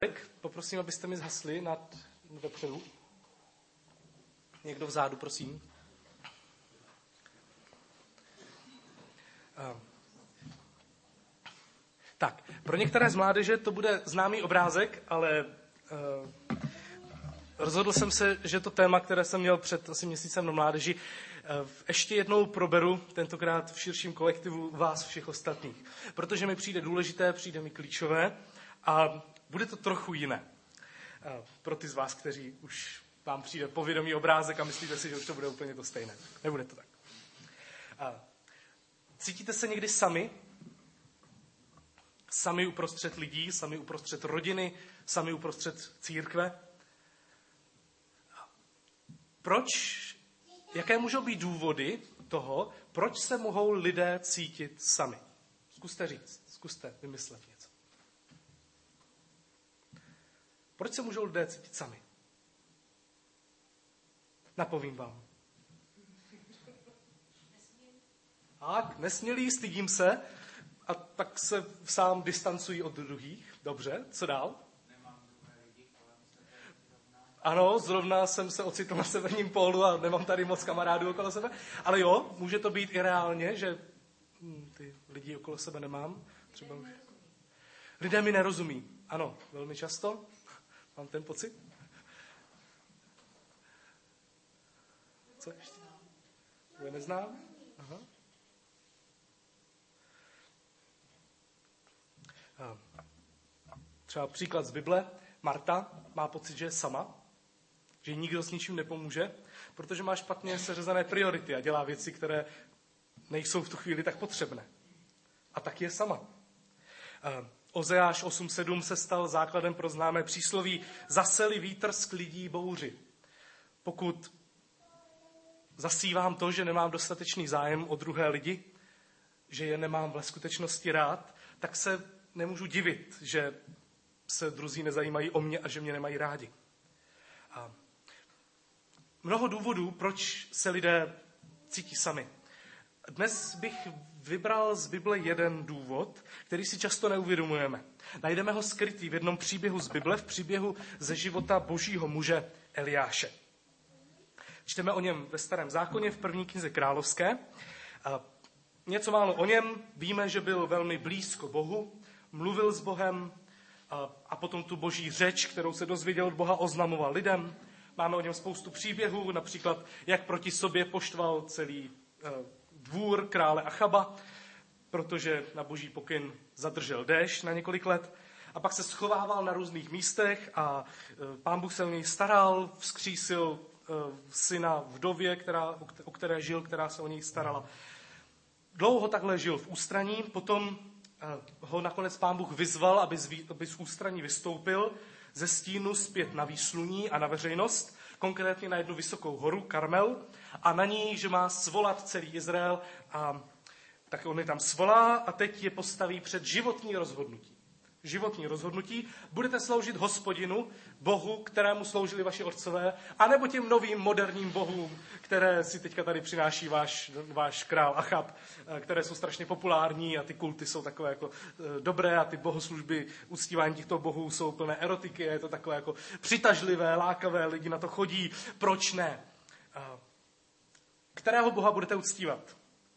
Poprosím, abyste mi zhasli vepředu. Někdo vzadu, prosím. Tak, pro některé z mládeže to bude známý obrázek, ale rozhodl jsem se, že to téma, které jsem měl před asi měsícem na mládeži, ještě jednou proberu, tentokrát v širším kolektivu vás všech ostatních. Protože mi přijde důležité, přijde mi klíčové a bude to trochu jiné. Pro ty z vás, kteří už vám přijde povědomý obrázek a myslíte si, že už to bude úplně to stejné. Nebude to tak. Cítíte se někdy sami? Sami uprostřed lidí, sami uprostřed rodiny, sami uprostřed církve? Proč? Jaké můžou být důvody toho, proč se mohou lidé cítit sami? Zkuste říct, zkuste vymyslet něco. Proč se můžou lidé cítit sami? Napovím vám. Tak, nesmělí, stydím se a tak se sám distancují od druhých. Dobře, co dál? Ano, zrovna jsem se ocitl na severním pólu a nemám tady moc kamarádů okolo sebe. Ale jo, může to být i reálně, že ty lidi okolo sebe nemám. Třeba už. Lidé mi nerozumí. Ano, velmi často. Mám ten pocit. Co ještě? Já neznám? Aha. Třeba příklad z Bible. Marta má pocit, že je sama, že jí nikdo s ničím nepomůže, protože má špatně seřazené priority a dělá věci, které nejsou v tu chvíli tak potřebné. A tak je sama. Ozeáš 8.7 se stal základem pro známé přísloví zaseli vítr sklidí bouři. Pokud zasívám to, že nemám dostatečný zájem o druhé lidi, že je nemám ve skutečnosti rád, tak se nemůžu divit, že se druzí nezajímají o mě a že mě nemají rádi. A mnoho důvodů, proč se lidé cítí sami. Dnes bych vybral z Bible jeden důvod, který si často neuvědomujeme. Najdeme ho skrytý v jednom příběhu z Bible, v příběhu ze života božího muže Eliáše. Čteme o něm ve Starém zákoně v první knize Královské. Něco málo o něm. Víme, že byl velmi blízko Bohu, mluvil s Bohem a potom tu boží řeč, kterou se dozvěděl od Boha, oznamoval lidem. Máme o něm spoustu příběhů, například jak proti sobě poštval celý dvůr krále Achaba, protože na boží pokyn zadržel déšť na několik let. A pak se schovával na různých místech a Pán Bůh se o něj staral, vzkřísil syna vdově, o které žil, která se o něj starala. Dlouho takhle žil v ústraní, potom ho nakonec Pán Bůh vyzval, aby z ústraní vystoupil ze stínu zpět na výsluní a na veřejnost, konkrétně na jednu vysokou horu, Karmel, a na ní, že má svolat celý Izrael, a tak on je tam svolá a teď je postaví před životní rozhodnutí. Životní rozhodnutí. Budete sloužit Hospodinu, Bohu, kterému sloužili vaši otcové, anebo těm novým moderním bohům, které si teďka tady přináší váš král Achab, které jsou strašně populární a ty kulty jsou takové jako dobré a ty bohoslužby, uctívání těchto bohů jsou plné erotiky a je to takové jako přitažlivé, lákavé, lidi na to chodí. Proč ne? Kterého boha budete uctívat?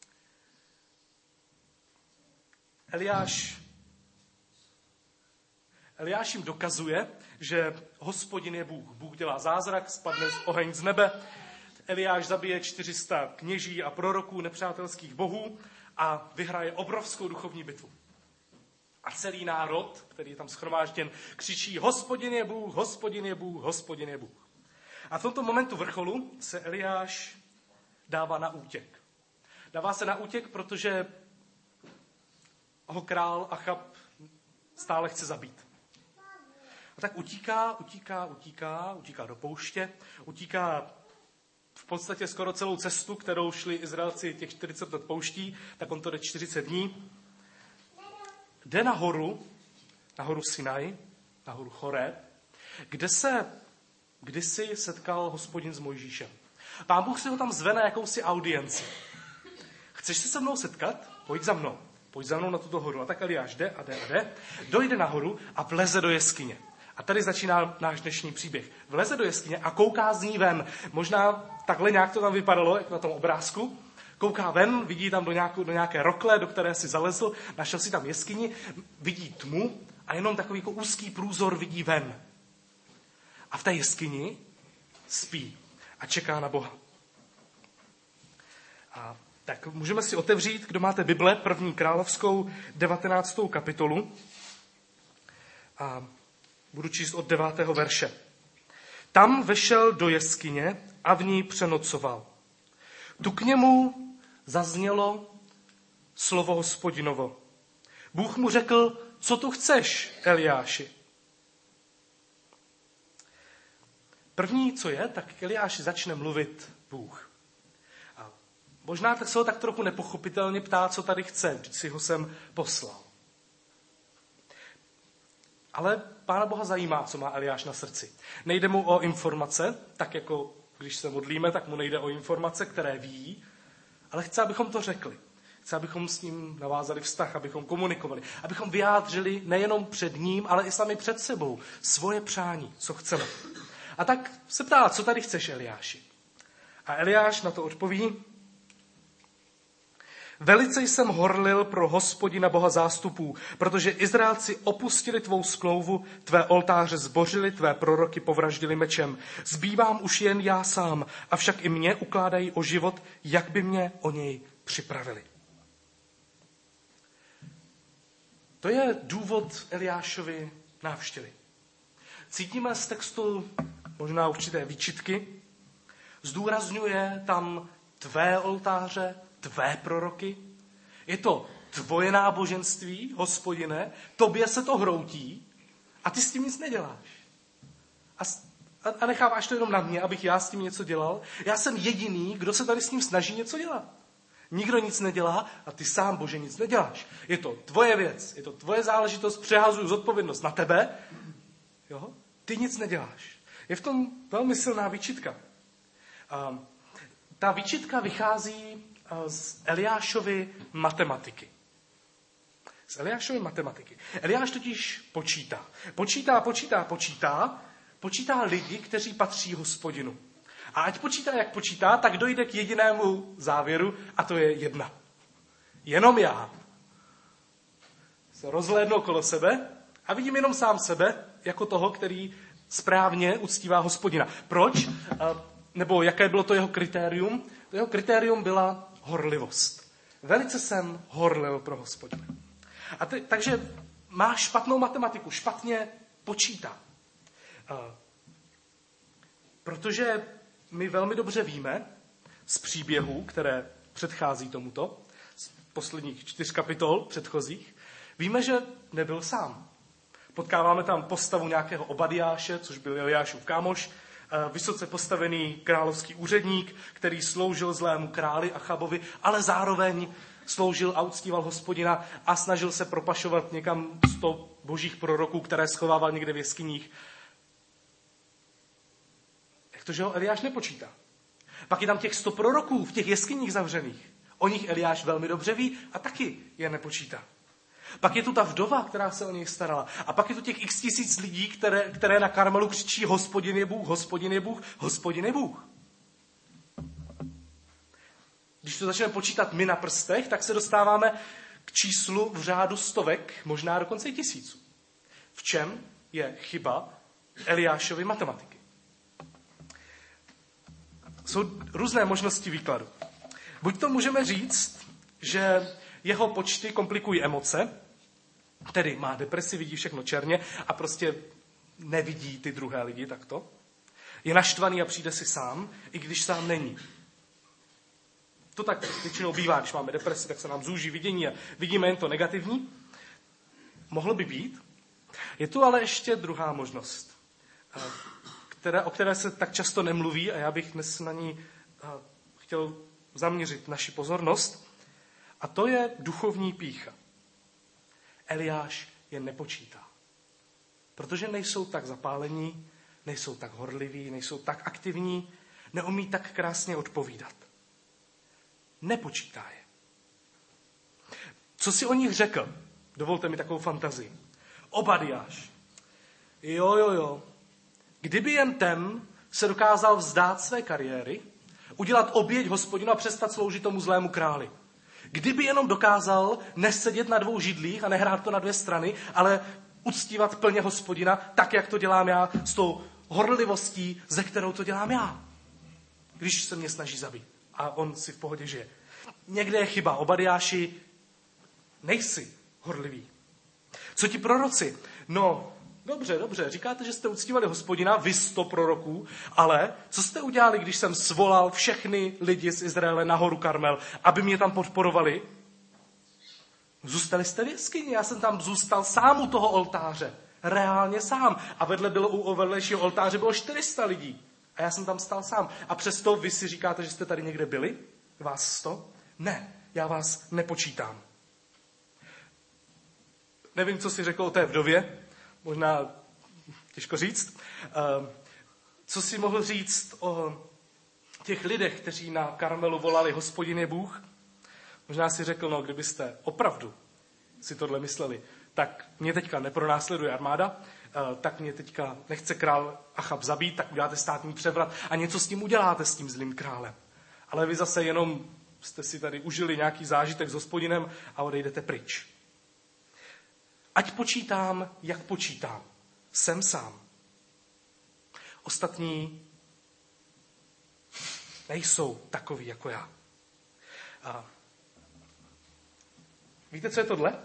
Eliáš jim dokazuje, že Hospodin je Bůh. Bůh dělá zázrak, spadne oheň z nebe. Eliáš zabije 400 kněží a proroků nepřátelských bohů a vyhraje obrovskou duchovní bitvu. A celý národ, který je tam shromážděn, křičí Hospodin je Bůh, Hospodin je Bůh, Hospodin je Bůh. A v tomto momentu vrcholu se Eliáš dává na útěk. Dává se na útěk, protože ho král Achab stále chce zabít. A tak utíká do pouště, utíká v podstatě skoro celou cestu, kterou šli Izraelci těch 40 let pouští, tak on to jde 40 dní. Jde na horu Sinaj, na horu Choreb, kde se kdysi setkal Hospodin s Mojžíšem. Pán Bůh si ho tam zve na jakousi audienci. Chceš se se mnou setkat? Pojď za mnou na tuto horu. A tak Eliáš jde, dojde nahoru a vleze do jeskyně. A tady začíná náš dnešní příběh. Vleze do jeskyně a kouká z ní ven. Možná takhle nějak to tam vypadalo, jak na tom obrázku. Kouká ven, vidí tam do nějaké rokle, do které si zalezl, našel si tam jeskyni, vidí tmu a jenom takový jako úzký průzor vidí ven. A v té jeskyni spí a čeká na Boha. A tak můžeme si otevřít, kdo máte Bible, 1. královskou 19. kapitolu. A budu číst od 9. verše. Tam vešel do jeskyně a v ní přenocoval. Tu k němu zaznělo slovo Hospodinovo. Bůh mu řekl, co tu chceš, Eliáši? První, co je, tak k Eliáši začne mluvit Bůh. A možná tak se ho tak trochu nepochopitelně ptá, co tady chce, když si ho sem poslal. Ale Pána Boha zajímá, co má Eliáš na srdci. Nejde mu o informace, tak jako když se modlíme, tak mu nejde o informace, které ví, ale chce, abychom to řekli. Chce, abychom s ním navázali vztah, abychom komunikovali, abychom vyjádřili nejenom před ním, ale i sami před sebou svoje přání, co chceme. A tak se ptá, co tady chceš, Eliáši? A Eliáš na to odpoví, velice jsem horlil pro Hospodina Boha zástupů, protože Izraelci opustili tvou sklouvu, tvé oltáře zbořili, tvé proroky povraždili mečem. Zbývám už jen já sám, avšak i mě ukládají o život, jak by mě o něj připravili. To je důvod Eliášovy návštěvy. Cítíme z textu možná určité výčitky. Zdůrazňuje tam tvé oltáře, tvé proroky. Je to tvoje náboženství, Hospodine, tobě se to hroutí a ty s tím nic neděláš. A necháváš to jenom na mě, abych já s tím něco dělal. Já jsem jediný, kdo se tady s ním snaží něco dělat. Nikdo nic nedělá a ty sám, Bože, nic neděláš. Je to tvoje věc, je to tvoje záležitost, přehazuju zodpovědnost na tebe. Jo? Ty nic neděláš. Je v tom velmi silná výčitka. Ta výčitka vychází z Eliášovy matematiky. Eliáš totiž počítá lidi, kteří patří Hospodinu. A ať počítá, jak počítá, tak dojde k jedinému závěru, a to je 1. Jenom já se rozhlédnu okolo sebe a vidím jenom sám sebe jako toho, který správně uctívá Hospodina. Proč? Nebo jaké bylo to jeho kritérium? To jeho kritérium byla horlivost. Velice jsem horlil pro Hospodina. Takže má špatnou matematiku, špatně počítá. Protože my velmi dobře víme z příběhů, které předchází tomuto, z posledních 4 kapitol předchozích, víme, že nebyl sám. Potkáváme tam postavu nějakého Obadiáše, což byl Eliášův kámoš, vysoce postavený královský úředník, který sloužil zlému králi Achabovi, ale zároveň sloužil a uctíval Hospodina a snažil se propašovat někam 100 božích proroků, které schovával někde v jeskyních. Jak to, že ho Eliáš nepočítá? Pak je tam těch 100 proroků v těch jeskyních zavřených. O nich Eliáš velmi dobře ví a taky je nepočítá. Pak je tu ta vdova, která se o něj starala. A pak je tu těch x tisíc lidí, které na Karmelu křičí Hospodin je Bůh, Hospodin je Bůh, Hospodin je Bůh. Když to začneme počítat my na prstech, tak se dostáváme k číslu v řádu stovek, možná dokonce i tisíců. V čem je chyba Eliášovy matematiky? Jsou různé možnosti výkladu. Buď to můžeme říct, že jeho počty komplikují emoce, tedy má depresi, vidí všechno černě a prostě nevidí ty druhé lidi takto. Je naštvaný a přijde si sám, i když sám není. To tak většinou bývá, když máme depresi, tak se nám zúží vidění a vidíme jen to negativní. Mohlo by být. Je tu ale ještě druhá možnost, o které se tak často nemluví a já bych dnes na ní chtěl zaměřit naši pozornost. A to je duchovní pýcha. Eliáš je nepočítá. Protože nejsou tak zapálení, nejsou tak horliví, nejsou tak aktivní, neumí tak krásně odpovídat. Nepočítá je. Co si o nich řekl? Dovolte mi takovou fantazii. Obadiáš. Jo. Kdyby jen ten se dokázal vzdát své kariéry, udělat oběť Hospodinu a přestat sloužit tomu zlému králi. Kdyby jenom dokázal nesedět na dvou židlích a nehrát to na dvě strany, ale uctívat plně Hospodina, tak, jak to dělám já, s tou horlivostí, ze kterou to dělám já. Když se mě snaží zabít. A on si v pohodě žije. Někde je chyba. Obadiáši, nejsi horlivý. Co ti proroci? No, dobře. Říkáte, že jste uctívali Hospodina, vy 100 proroků, ale co jste udělali, když jsem svolal všechny lidi z Izraele na horu Karmel, aby mě tam podporovali? Zůstali jste v jeskyni, já jsem tam zůstal sám u toho oltáře. Reálně sám. A u vedlejšího oltáře bylo 400 lidí. A já jsem tam stál sám. A přesto vy si říkáte, že jste tady někde byli? Vás 100? Ne, já vás nepočítám. Nevím, co si řekl o té vdově. Možná těžko říct. Co si mohl říct o těch lidech, kteří na Karmelu volali Hospodin je Bůh? Možná si řekl, kdybyste opravdu si tohle mysleli, tak mě teďka nepronásleduje armáda, tak mě teďka nechce král Achab zabít, tak uděláte státní převrat a něco s tím uděláte, s tím zlým králem. Ale vy zase jenom jste si tady užili nějaký zážitek s Hospodinem a odejdete pryč. Ať počítám, jak počítám. Jsem sám. Ostatní nejsou takoví jako já. A víte, co je tohle?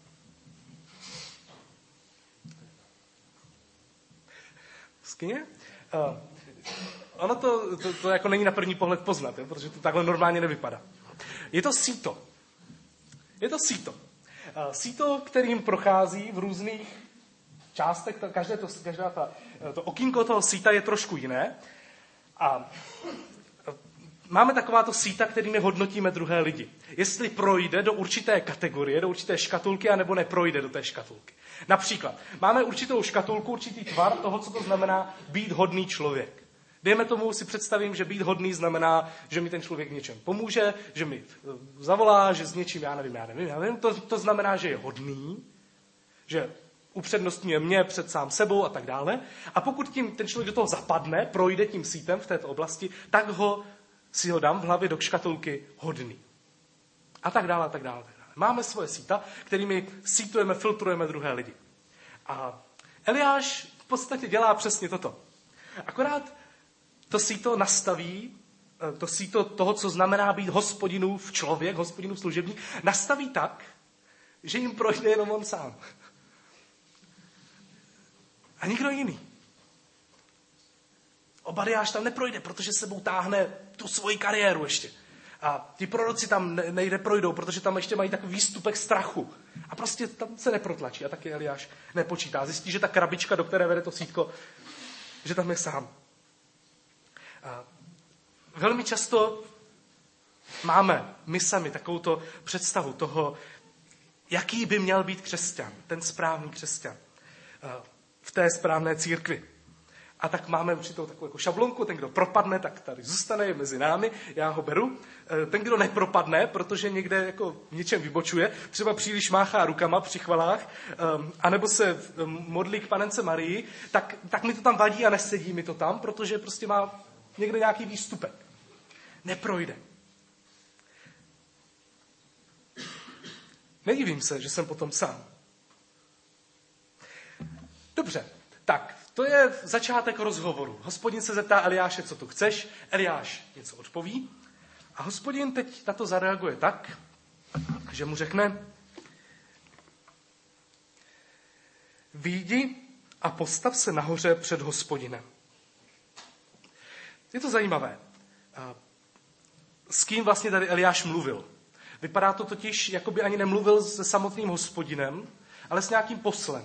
Skyně? Ono to jako není na první pohled poznat, protože to takhle normálně nevypadá. Je to síto. Síto, kterým prochází v různých částech, to okýnko toho síta je trošku jiné. A máme takováto síta, kterými hodnotíme druhé lidi. Jestli projde do určité kategorie, do určité škatulky, anebo neprojde do té škatulky. Například, máme určitou škatulku, určitý tvar toho, co to znamená být hodný člověk. Dejme tomu, si představím, že být hodný znamená, že mi ten člověk v něčem pomůže, že mi zavolá, že s něčím, já nevím. To znamená, že je hodný, že upřednostňuje mě před sám sebou a tak dále. A pokud tím ten člověk do toho zapadne, projde tím sítem v této oblasti, tak si ho dám v hlavě do škatulky hodný. A tak dále. Máme svoje síta, kterými sítujeme, filtrujeme druhé lidi. A Eliáš v podstatě dělá přesně toto. Akorát to síto nastaví, to síto toho, co znamená být Hospodinův člověk, Hospodinův služebník, nastaví tak, že jim projde jenom on sám. A nikdo jiný. Obadiáš tam neprojde, protože sebou táhne tu svoji kariéru ještě. A ti proroci tam neprojdou, protože tam ještě mají takový výstupek strachu. A prostě tam se neprotlačí. A taky Eliáš nepočítá. Zjistí, že ta krabička, do které vede to sítko, že tam je sám. A velmi často máme my sami takovouto představu toho, jaký by měl být křesťan, ten správný křesťan v té správné církvi. A tak máme určitou takovou jako šablonku, ten, kdo propadne, tak tady zůstane, je mezi námi, já ho beru. Ten, kdo nepropadne, protože někde jako v něčem vybočuje, třeba příliš máchá rukama při chvalách, anebo se modlí k Panence Marii, tak mi to tam vadí a nesedí mi to tam, protože prostě má někde nějaký výstupek. Neprojde. Nedivím se, že jsem potom sám. Dobře, tak to je začátek rozhovoru. Hospodin se zeptá Eliáše, co tu chceš. Eliáš něco odpoví. A Hospodin teď na to zareaguje tak, že mu řekne: vyjdi a postav se nahoře před Hospodinem. Je to zajímavé. S kým vlastně tady Eliáš mluvil? Vypadá to totiž, jako by ani nemluvil se samotným Hospodinem, ale s nějakým poslem.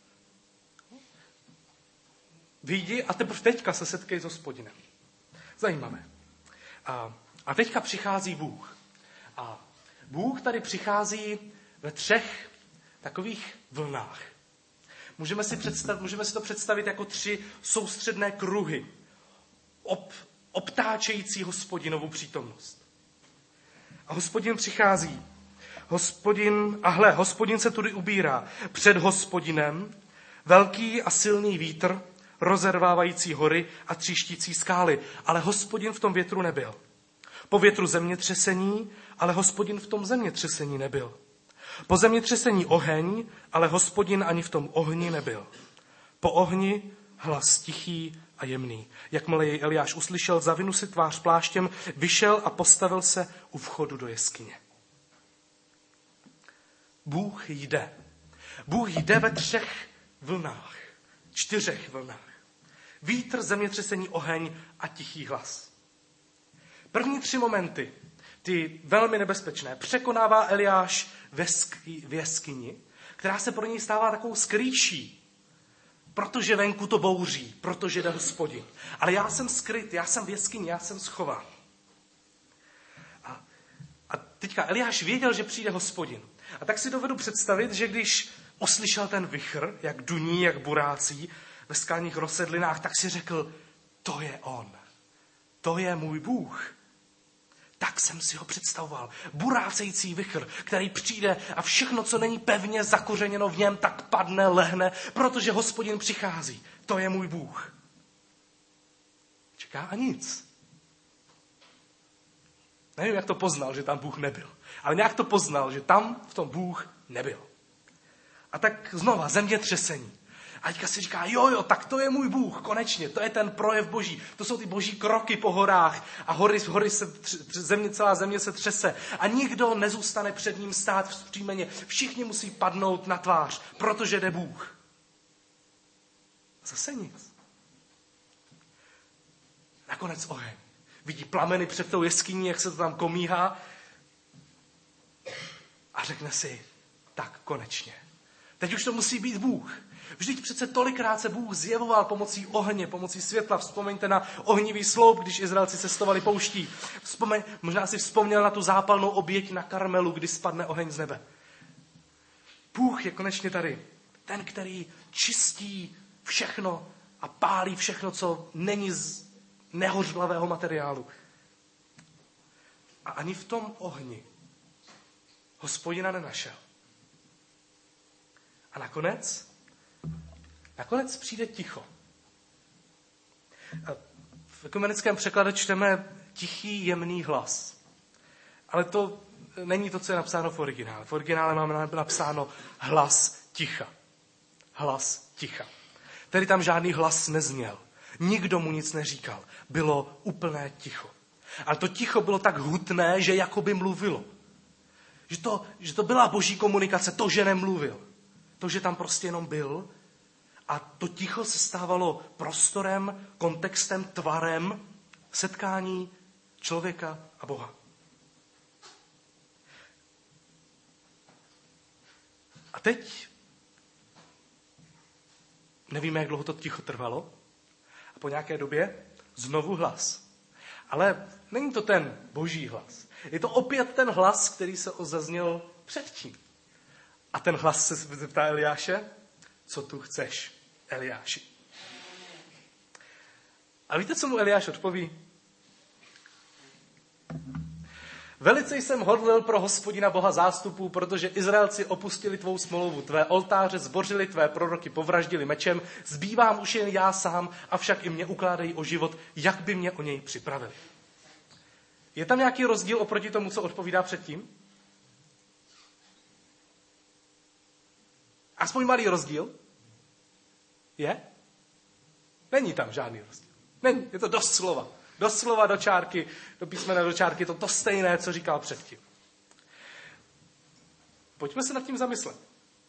Vyjdi a teprve teďka se setkej s Hospodinem. Zajímavé. A teďka přichází Bůh. A Bůh tady přichází ve 3 takových vlnách. Můžeme si to představit jako 3 soustředné kruhy, obtáčející Hospodinovu přítomnost. A Hospodin přichází. Hospodin se tudy ubírá před Hospodinem, Velký a silný vítr, rozervávající hory a tříštící skály, ale Hospodin v tom větru nebyl. Po větru zemětřesení, ale Hospodin v tom zemětřesení nebyl. Po zemětřesení oheň, ale Hospodin ani v tom ohni nebyl. Po ohni hlas tichý a jemný. Jakmile jej Eliáš uslyšel, zavinu si tvář pláštěm, vyšel a postavil se u vchodu do jeskyně. Bůh jde. Bůh jde ve 3 vlnách, 4 vlnách. Vítr, zemětřesení, oheň a tichý hlas. První 3 momenty, ty velmi nebezpečné, překonává Eliáš v jeskyni, která se pro něj stává takovou skrýší, protože venku to bouří, protože jde Hospodin. Ale já jsem skryt, já jsem v jeskyni, já jsem schován. A teďka Eliáš věděl, že přijde Hospodin. A tak si dovedu představit, že když uslyšel ten vichr, jak duní, jak burácí ve skalních rozsedlinách, tak si řekl, to je on. To je můj Bůh. Tak jsem si ho představoval. Burácející vichr, který přijde a všechno, co není pevně zakořeněno v něm, tak padne, lehne, protože Hospodin přichází. To je můj Bůh. Čeká a nic. Nevím, jak to poznal, že tam Bůh nebyl. Ale nějak to poznal, že tam v tom Bůh nebyl. A tak znova zemětřesení. A teďka si říká, jo, tak to je můj Bůh, konečně, to je ten projev Boží. To jsou ty Boží kroky po horách a hory se, celá země se třese. A nikdo nezůstane před ním stát vzpřímeně. Všichni musí padnout na tvář, protože jde Bůh. Zase nic. Nakonec oheň. Vidí plameny před tou jeskyní, jak se to tam komíhá. A řekne si, tak konečně. Teď už to musí být Bůh. Vždyť přece tolikrát se Bůh zjevoval pomocí ohně, pomocí světla. Vzpomeňte na ohnivý sloup, když Izraelci cestovali pouští. Možná si vzpomněl na tu zápalnou oběť na Karmelu, kdy spadne oheň z nebe. Bůh je konečně tady. Ten, který čistí všechno a pálí všechno, co není z nehořlavého materiálu. A ani v tom ohni Hospodina nenašel. A nakonec přijde ticho. V ekumenickém překladu čteme tichý, jemný hlas. Ale to není to, co je napsáno v originále. V originále máme napsáno hlas ticha. Hlas ticha. Tedy tam žádný hlas nezněl. Nikdo mu nic neříkal. Bylo úplné ticho. Ale to ticho bylo tak hutné, že jakoby mluvilo. Že to byla boží komunikace, to, že nemluvil. To, že tam prostě jenom byl. A to ticho se stávalo prostorem, kontextem, tvarem setkání člověka a Boha. A teď nevíme, jak dlouho to ticho trvalo. A po nějaké době znovu hlas. Ale není to ten boží hlas. Je to opět ten hlas, který se zazněl předtím. A ten hlas se zeptá Eliáše, co tu chceš, Eliáši? A víte, co mu Eliáš odpoví? Velice jsem hodlil pro Hospodina Boha zástupů, protože Izraelci opustili tvou smlouvu, tvé oltáře zbořili, tvé proroky povraždili mečem, zbývám už jen já sám, avšak i mě ukládají o život, jak by mě o něj připravili. Je tam nějaký rozdíl oproti tomu, co odpovídá předtím? Aspoň malý rozdíl? Je? Není tam žádný rozdíl. Není, je to dost slova. Dost slova do čárky, do písmene do čárky, je to stejné, co říkal předtím. Pojďme se nad tím zamyslet.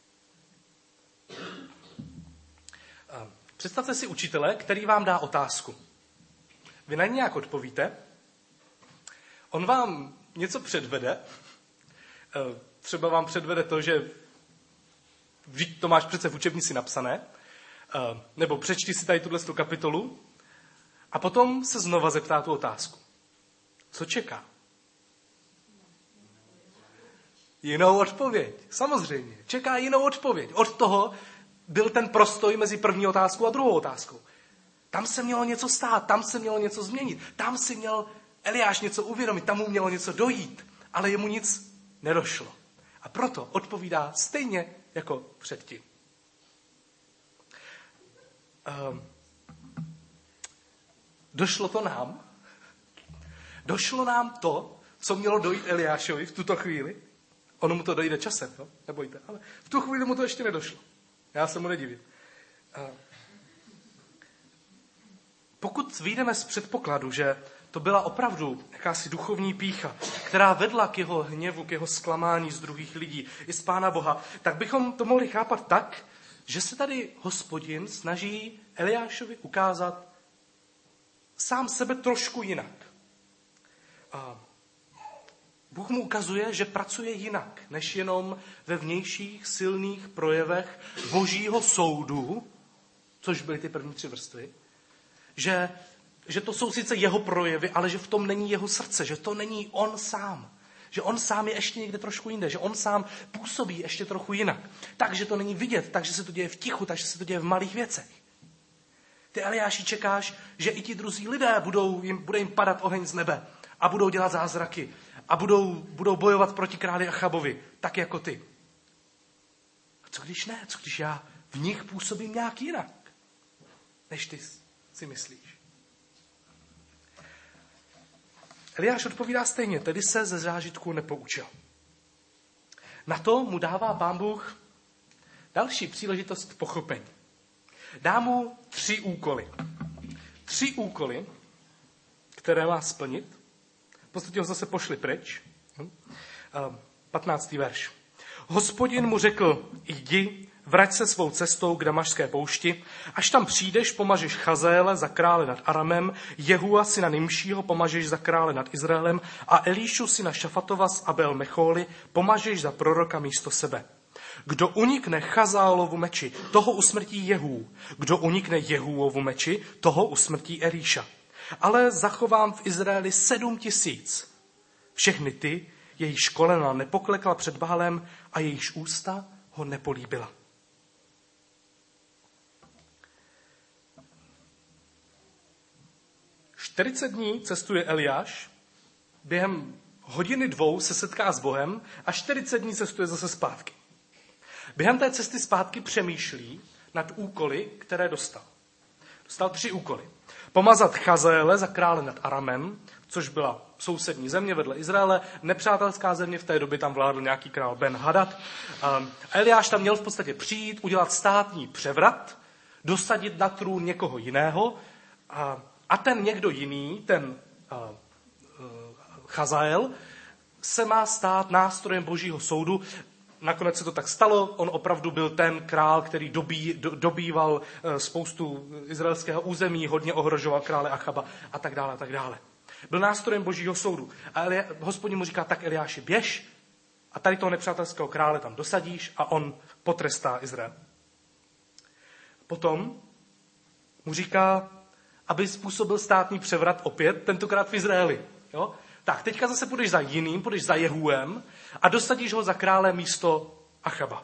Představte si učitele, který vám dá otázku. Vy na ní nějak odpovíte, on vám něco předvede, třeba vám předvede to, že to máš přece v učebnici napsané, nebo přečti si tady tuhle kapitolu a potom se znova zeptá tu otázku. Co čeká? Jinou odpověď. Samozřejmě. Čeká jinou odpověď. Od toho byl ten prostoj mezi první otázkou a druhou otázkou. Tam se mělo něco stát, tam se mělo něco změnit, tam si měl Eliáš něco uvědomit, tam mu mělo něco dojít, ale jemu nic nedošlo. A proto odpovídá stejně jako předtím. došlo to nám? Došlo nám to, co mělo dojít Eliášovi v tuto chvíli? Ono mu to dojde časem, jo? Nebojte, ale v tu chvíli mu to ještě nedošlo. Já se mu nedivím. Pokud vyjdeme z předpokladu, že to byla opravdu jakási duchovní pýcha, která vedla k jeho hněvu, k jeho zklamání z druhých lidí i z Pána Boha, tak bychom to mohli chápat tak, že se tady Hospodin snaží Eliášovi ukázat sám sebe trošku jinak. Bůh mu ukazuje, že pracuje jinak, než jenom ve vnějších silných projevech Božího soudu, což byly ty první 3 vrstvy, že to jsou sice jeho projevy, ale že v tom není jeho srdce, že to není on sám. Že on sám je ještě někde trošku jinde, že on sám působí ještě trochu jinak. Takže to není vidět, takže se to děje v tichu, takže se to děje v malých věcech. Ty Eliáši čekáš, že i ti druzí lidé bude jim padat oheň z nebe a budou dělat zázraky a budou bojovat proti králi Achabovi, tak jako ty. A co když ne? Co když já v nich působím nějak jinak, než ty si myslíš? Eliáš odpovídá stejně, tedy se ze zážitku nepoučil. Na to mu dává Pán Bůh další příležitost k pochopení. Dá mu 3 úkoly. 3 úkoly, které má splnit. V podstatě ho zase pošli pryč. 15. verš. Hospodin mu řekl, jdi, vrať se svou cestou k Damašské poušti, až tam přijdeš, pomažeš Chazaele za krále nad Aramem, Jehua syna Nimšího pomažeš za krále nad Izraelem a Elíšu syna Šafatova z Abel Mechóly pomažeš za proroka místo sebe. Kdo unikne Chazaelovu meči, toho usmrtí Jehů. Kdo unikne Jehúovu meči, toho usmrtí Elíša. Ale zachovám v Izraeli 7 000. Všechny ty, jejíž kolena nepoklekla před Baalem a jejíž ústa ho nepolíbila. "40 dní cestuje Eliáš, během 1-2 hodiny se setká s Bohem a 40 dní cestuje zase zpátky. Během té cesty zpátky přemýšlí nad úkoly, které dostal. Dostal 3 úkoly. Pomazat Chazaele za krále nad Aramem, což byla sousední země vedle Izraele, nepřátelská země, v té době tam vládl nějaký král Ben-Hadad. Eliáš tam měl v podstatě přijít, udělat státní převrat, dosadit na trůn někoho jiného a ten někdo jiný, ten Chazael, se má stát nástrojem Božího soudu. Nakonec se to tak stalo, on opravdu byl ten král, který dobýval spoustu izraelského území, hodně ohrožoval krále Achaba a tak dále, a tak dále. Byl nástrojem Božího soudu. A Hospodin mu říká, tak Eliáši, běž a tady toho nepřátelského krále tam dosadíš a on potrestá Izrael. Potom mu říká, aby způsobil státní převrat opět, tentokrát v Izraeli. Jo? Tak, teďka zase půjdeš za jiným, půjdeš za Jehuem a dosadíš ho za krále místo Achaba.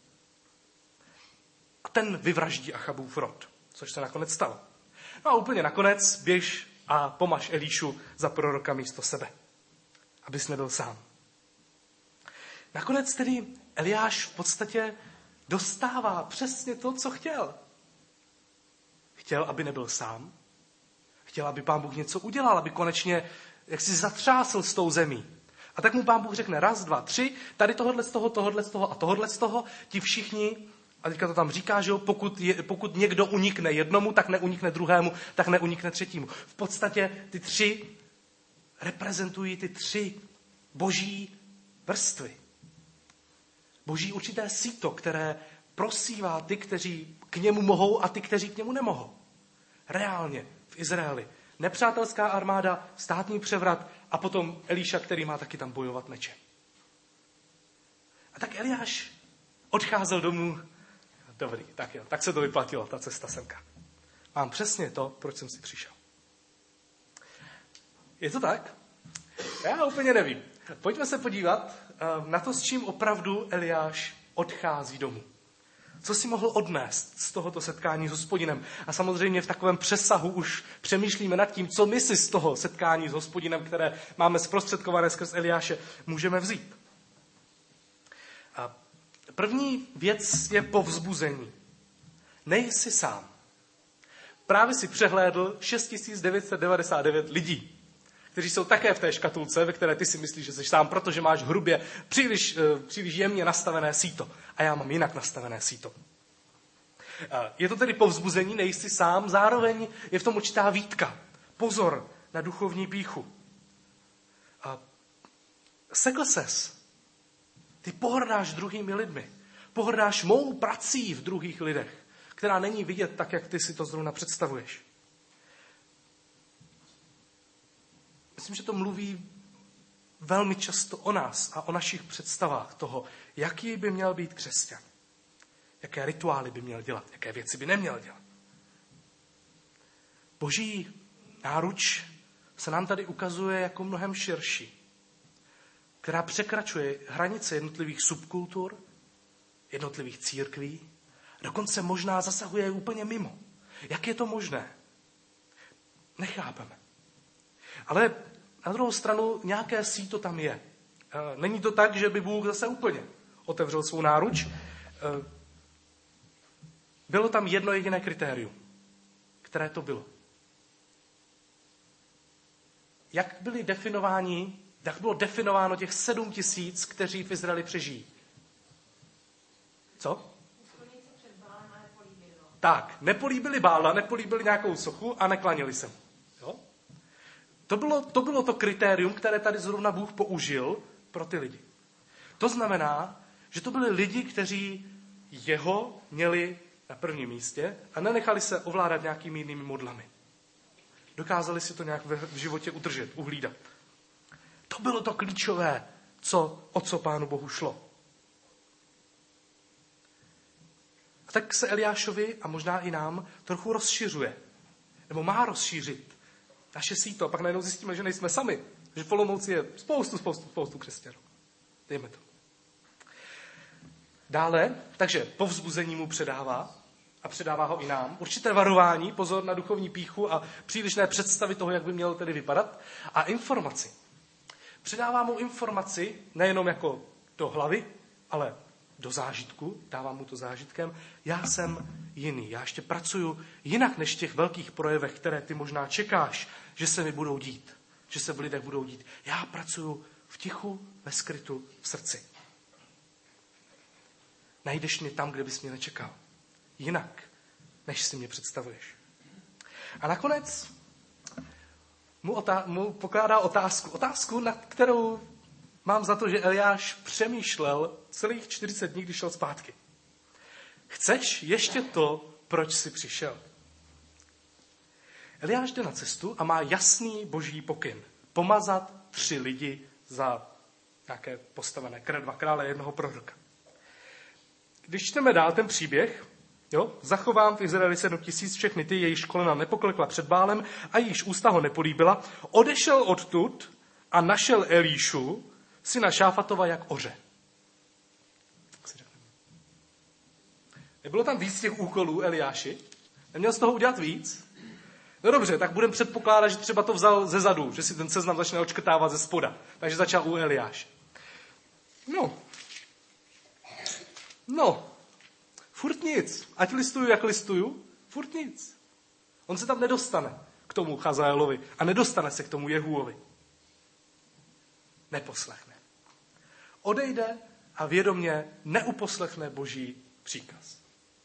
A ten vyvraždí Achabův rod, což se nakonec stalo. No a úplně nakonec běž a pomaž Elíšu za proroka místo sebe, abys nebyl sám. Nakonec tedy Eliáš v podstatě dostává přesně to, co chtěl. Chtěl, aby nebyl sám. Chtěl, aby Pán Bůh něco udělal, aby konečně jak si zatřásl s tou zemí. A tak mu Pán Bůh řekne 1, 2, 3, tady tohodle z toho a tohodle z toho, ti všichni, a teďka to tam říká, že jo, pokud někdo unikne jednomu, tak neunikne druhému, tak neunikne třetímu. V podstatě ty 3 reprezentují ty 3 boží vrstvy. Boží určité síto, které prosívá ty, kteří k němu mohou a ty, kteří k němu nemohou. Reálně v Izraeli. Nepřátelská armáda, státní převrat a potom Elíša, který má taky tam bojovat meče. A tak Eliáš odcházel domů. Dobrý, tak jo, tak se to vyplatilo, ta cesta semka. Mám přesně to, proč jsem si přišel. Je to tak? Já úplně nevím. Pojďme se podívat na to, s čím opravdu Eliáš odchází domů. Co si mohl odnést z tohoto setkání s Hospodinem? A samozřejmě v takovém přesahu už přemýšlíme nad tím, co my si z toho setkání s Hospodinem, které máme zprostředkované skrz Eliáše, můžeme vzít. A první věc je povzbuzení. Nejsi sám. právě si přehlédl 6999 lidí, kteří jsou také v té škatulce, ve které ty si myslíš, že jsi sám, protože máš hrubě příliš jemně nastavené síto. A já mám jinak nastavené síto. Je to tedy povzbuzení, nejsi sám, zároveň je v tom určitá výtka. Pozor na duchovní pýchu. Sekl ses. Ty pohrdáš druhými lidmi. Pohrdáš mou prací v druhých lidech, která není vidět tak, jak ty si to zrovna představuješ. Myslím, že to mluví velmi často o nás a o našich představách toho, jaký by měl být křesťan. Jaké rituály by měl dělat, jaké věci by neměl dělat. Boží náruč se nám tady ukazuje jako mnohem širší, která překračuje hranice jednotlivých subkultur, jednotlivých církví, dokonce možná zasahuje úplně mimo. Jak je to možné? Nechápeme. Ale na druhou stranu nějaké síto tam je. Není to tak, že by Bůh zase úplně otevřel svou náruč. Bylo tam jedno jediné kritérium. Které to bylo? Jak bylo definováno těch 7 000, kteří v Izraeli přežijí? Co? Tak, nepolíbili Bála, nepolíbili nějakou sochu a neklanili se mu. Jo? To bylo to kritérium, které tady zrovna Bůh použil pro ty lidi. To znamená, že to byli lidi, kteří jeho měli na prvním místě a nenechali se ovládat nějakými jinými modlami. Dokázali si to nějak v životě udržet, uhlídat. To bylo to klíčové, o co Pánu Bohu šlo. A tak se Eliášovi a možná i nám trochu rozšiřuje. Nebo má rozšířit naše síto. A pak najednou zjistíme, že nejsme sami. Že v Olomouci je spoustu křesťanů. Dejme to. Dále, takže povzbuzení mu předává a předává ho i nám. Určité varování, pozor na duchovní pýchu a přílišné představy toho, jak by mělo tedy vypadat. A informaci. Předává mu informaci nejenom jako do hlavy, ale do zážitku, dávám mu to zážitkem, já jsem jiný, já ještě pracuju jinak než v těch velkých projevech, které ty možná čekáš, že se mi budou dít, že se v lidech budou dít. Já pracuju v tichu, ve skrytu, v srdci. Najdeš mě tam, kde bys mě nečekal. Jinak, než si mě představuješ. A nakonec mu pokládá otázku, nad kterou mám za to, že Eliáš přemýšlel celých 40 dní, když šel zpátky. Chceš ještě to, proč jsi přišel? Eliáš jde na cestu a má jasný boží pokyn. Pomazat 3 lidi za nějaké postavené 2 krále, 1 proroka. Když čteme dál ten příběh, zachovám v Izraeli 7 000, všechny ty, jejichž kolena nepoklekla před Bálem a jejichž ústa ho nepolíbila, odešel odtud a našel Elíšu, syna Šáfatova, jak oře. Nebylo tam víc těch úkolů, Eliáši? Neměl z toho udělat víc? No dobře, tak budeme předpokládat, že třeba to vzal ze zadu, že si ten seznam začne odškrtávat ze spoda. Takže začal u Eliáše. No, furt nic. Ať listuju, jak listuju, furt nic. On se tam nedostane k tomu Chazaelovi a nedostane se k tomu Jehuovi. Neposlechne. Odejde a vědomě neuposlechne boží příkaz.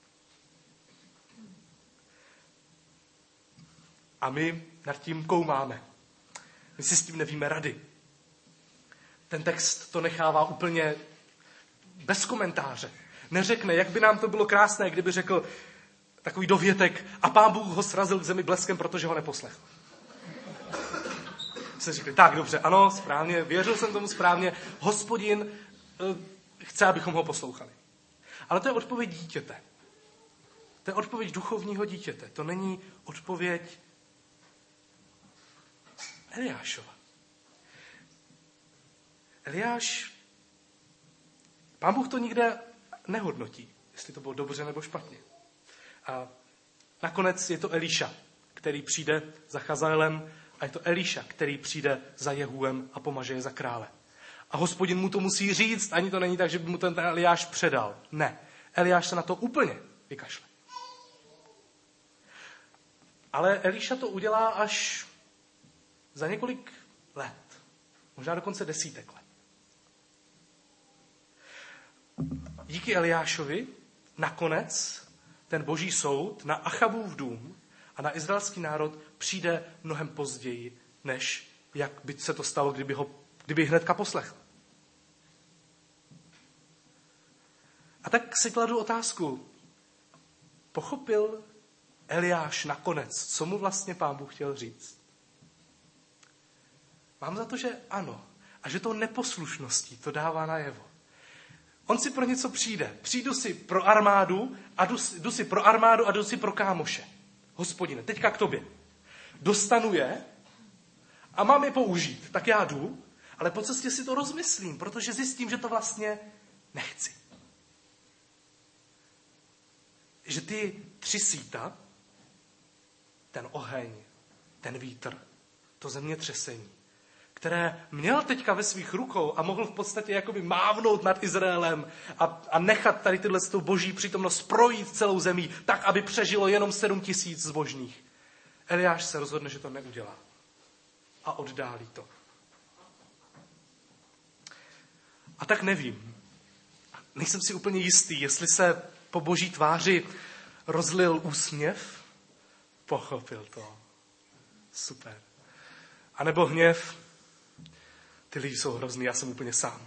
A my nad tím koumáme. My si s tím nevíme rady. Ten text to nechává úplně bez komentáře. Neřekne, jak by nám to bylo krásné, kdyby řekl takový dovětek a Pán Bůh ho srazil k zemi bleskem, protože ho neposlechl. Se řekli, tak dobře, ano, správně, věřil jsem tomu správně, Hospodin chce, abychom ho poslouchali. Ale to je odpověď dítěte. To je odpověď duchovního dítěte. To není odpověď Eliášova. Eliáš, Pán Bůh to nikde nehodnotí, jestli to bylo dobře nebo špatně. A nakonec je to Eliša, který přijde za Chazaelem, a je to Eliša, který přijde za Jehuem a pomaže je za krále. A Hospodin mu to musí říct, ani to není tak, že by mu ten Eliáš předal. Ne, Eliáš se na to úplně vykašle. Ale Eliša to udělá až za několik let. Možná dokonce desítek let. Díky Eliášovi nakonec ten boží soud na Achabův dům a na izraelský národ přijde mnohem později, než jak by se to stalo, kdyby hnedka poslechl. A tak si kladu otázku. Pochopil Eliáš nakonec, co mu vlastně Pán Bůh chtěl říct? Mám za to, že ano. A že tou neposlušností to dává najevo. On si pro něco přijde. Přijdu si pro armádu a jdu si pro kámoše. Hospodine, teďka k tobě. Dostanu je a mám je použít. Tak já jdu, ale po cestě si to rozmyslím, protože zjistím, že to vlastně nechci. Že ty 3 síta, ten oheň, ten vítr, to zemětřesení, které měl teďka ve svých rukou a mohl v podstatě jakoby mávnout nad Izraelem a nechat tady tyhle boží přítomnost projít celou zemí, tak, aby přežilo jenom 7 000 zbožných. Eliáš se rozhodne, že to neudělá. A oddálí to. A tak nevím. Nejsem si úplně jistý, jestli se po boží tváři rozlil úsměv. Pochopil to. Super. A nebo hněv. Ty lidi jsou hrozný, já jsem úplně sám.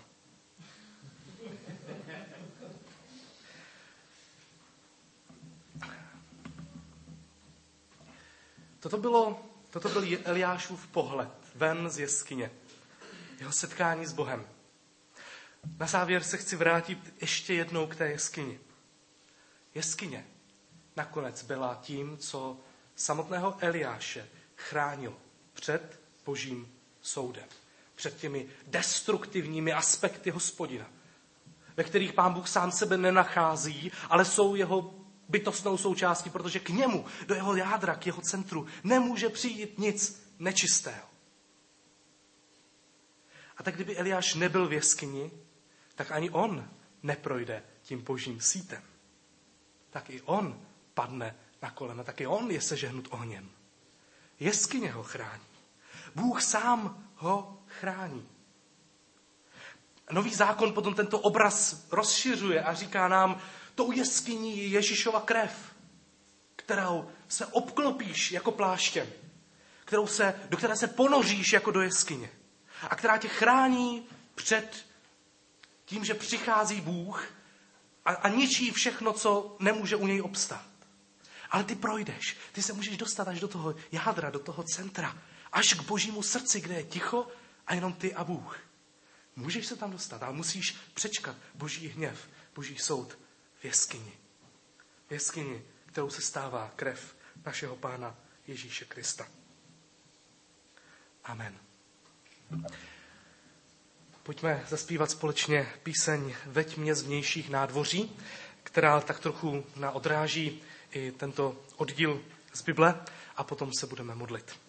Toto byl Eliášův pohled ven z jeskyně. Jeho setkání s Bohem. Na závěr se chci vrátit ještě jednou k té jeskyni. Jeskyně nakonec byla tím, co samotného Eliáše chránilo před božím soudem. Před těmi destruktivními aspekty Hospodina, ve kterých Pán Bůh sám sebe nenachází, ale jsou jeho bytostnou součástí, protože k němu, do jeho jádra, k jeho centru, nemůže přijít nic nečistého. A tak kdyby Eliáš nebyl v jeskyni, tak ani on neprojde tím božím sítem. Tak i on padne na kolena, tak i on je sežehnut ohněm. Jeskyně ho chrání. Bůh sám ho chrání. Nový zákon potom tento obraz rozšiřuje a říká nám, tou jeskyní je Ježíšova krev, kterou se obklopíš jako pláštěm, do které se ponoříš jako do jeskyně a která tě chrání před tím, že přichází Bůh a ničí všechno, co nemůže u něj obstát. Ale ty projdeš, ty se můžeš dostat až do toho jádra, do toho centra, až k božímu srdci, kde je ticho a jenom ty a Bůh. Můžeš se tam dostat, ale musíš přečkat boží hněv, boží soud v jeskyni. V jeskyni, kterou se stává krev našeho Pána Ježíše Krista. Amen. Pojďme zaspívat společně píseň Veď mě z vnějších nádvoří, která tak trochu odráží i tento oddíl z Bible a potom se budeme modlit.